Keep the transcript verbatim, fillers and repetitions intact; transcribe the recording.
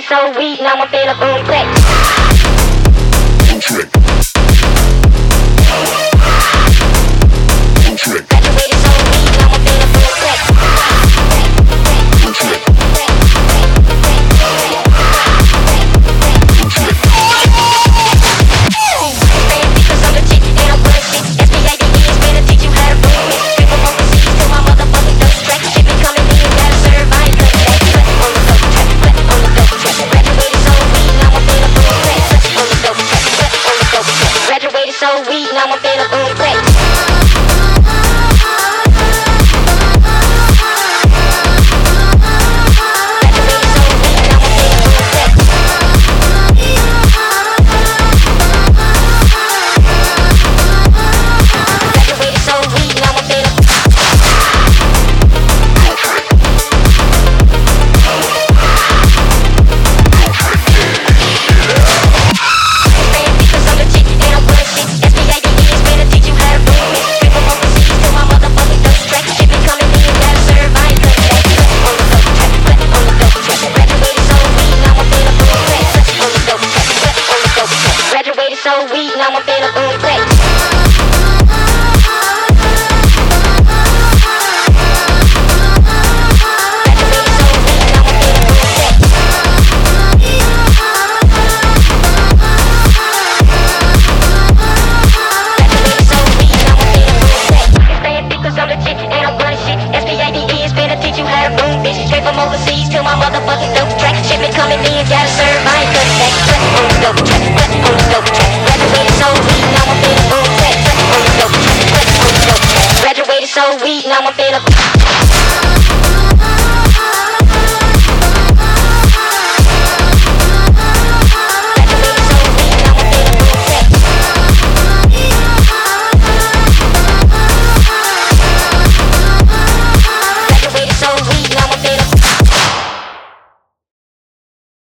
so weak, now I'm feeling boom click. Boom trick. Boom trick. Graduated so weak, now I'm feeling boom click. Boom trick. Boom trick. Man, because I'm legit and I'm bullshit. S P A D E is gonna teach you how to boom it. Straight from overseas to my motherfucking dope track. Shit been coming in, you gotta serve, I ain't cut that. Cut on the dope track, cut on the dope track. Graduated so weak, now I'm feeling boom click. Cut on the dope track, cut on the dope track. Graduated so weak, now I'm feeling boom click. So weak, now I'm feeling boom click. Overseas to my motherfucking dope track. Shit been coming in, gotta serve, I ain't cut that. Cut on the dope track, cut on the dope track. Graduated so weak, now I'm feeling boom click. Cut on the dope track, cut on the dope track. Graduated so weak, now I'm feeling